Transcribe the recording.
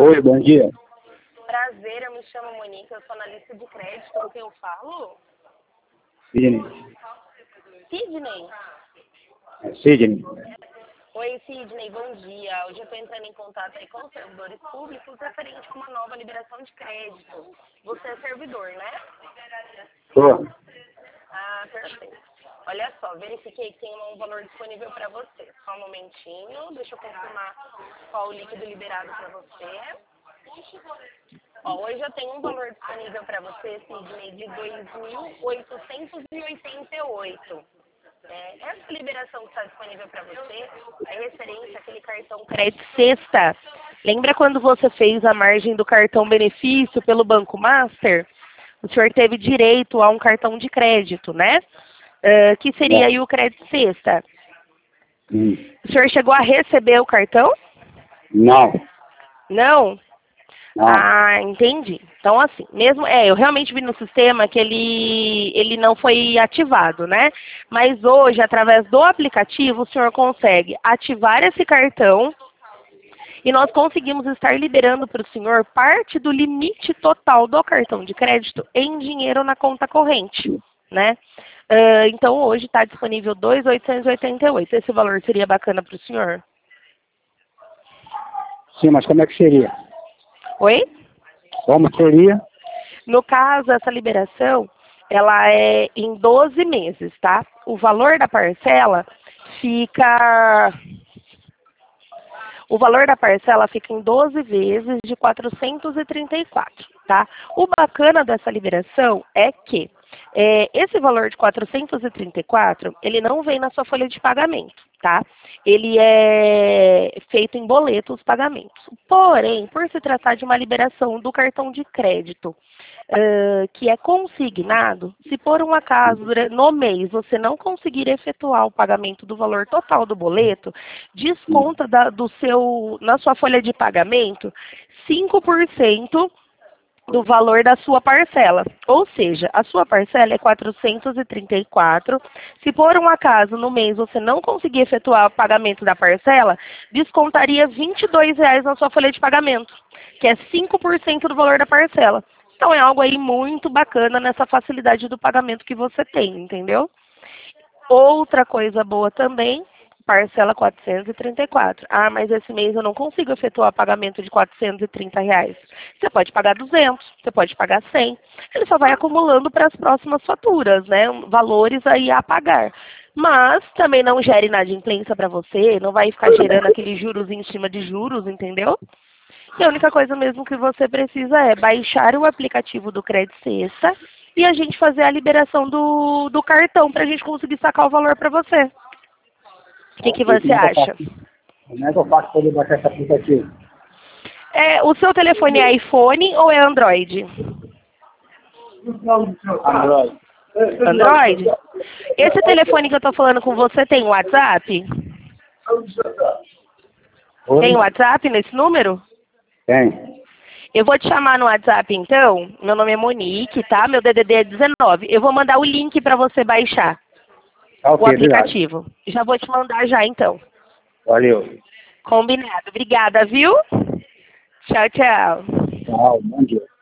Oi, bom dia. Prazer, eu me chamo Monique, eu sou analista de crédito, com quem eu falo? Sidney. Sidney? Sidney. Oi, Sidney, bom dia. Hoje eu estou entrando em contato aí com os servidores públicos referente a uma nova liberação de crédito. Você é servidor, né? Tô. Ah, perfeito. Olha só, verifiquei que tem um valor disponível para você. Só um momentinho, deixa eu confirmar qual o líquido liberado para você. Ó, hoje eu tenho um valor disponível para você, Sidney, de 2.888. Essa liberação que está disponível para você é referente àquele cartão crédito sexta. Lembra quando você fez a margem do cartão benefício pelo Banco Master? O senhor teve direito a um cartão de crédito, né? Que seria aí o crédito sexta. O senhor chegou a receber o cartão? Não. Não? Não. Ah, entendi. Então, assim, mesmo, eu realmente vi no sistema que ele não foi ativado, né? Mas hoje, através do aplicativo, o senhor consegue ativar esse cartão e nós conseguimos estar liberando para o senhor parte do limite total do cartão de crédito em dinheiro na conta corrente, né? Então, hoje está disponível 2.888. Esse valor seria bacana para o senhor? Sim, mas como é que seria? Oi? Como seria? No caso, essa liberação, ela é em 12 meses, tá? O valor da parcela fica... O valor da parcela fica em 12 vezes de 434, tá? O bacana dessa liberação é que esse valor de 434, ele não vem na sua folha de pagamento, tá? Ele é feito em boleto os pagamentos. Porém, por se tratar de uma liberação do cartão de crédito, que é consignado, se por um acaso no mês você não conseguir efetuar o pagamento do valor total do boleto, desconta na sua folha de pagamento 5% do valor da sua parcela. Ou seja, a sua parcela é 434. Se por um acaso no mês você não conseguir efetuar o pagamento da parcela, descontaria R$ 22 na sua folha de pagamento, que é 5% do valor da parcela. Então é algo aí muito bacana nessa facilidade do pagamento que você tem, entendeu? Outra coisa boa também, parcela 434. Ah, mas esse mês eu não consigo efetuar pagamento de R$ 430. Você pode pagar 200, você pode pagar 100. Ele só vai acumulando para as próximas faturas, né? Valores aí a pagar. Mas também não gera inadimplência para você, não vai ficar gerando aqueles juros em cima de juros, entendeu? E a única coisa mesmo que você precisa é baixar o aplicativo do Crédito Sexta e a gente fazer a liberação do cartão para a gente conseguir sacar o valor para você. O que você acha? Como é que eu faço para poder baixar esse aplicativo? O seu telefone é iPhone ou é Android? Android. Android? Esse telefone que eu estou falando com você tem WhatsApp? Oi? Tem WhatsApp nesse número? Tem. Eu vou te chamar no WhatsApp então. Meu nome é Monique, tá? Meu DDD é 19. Eu vou mandar o link para você baixar o aplicativo. Obrigado. Já vou te mandar já então. Valeu. Combinado. Obrigada, viu? Tchau, tchau. Tchau, bom dia.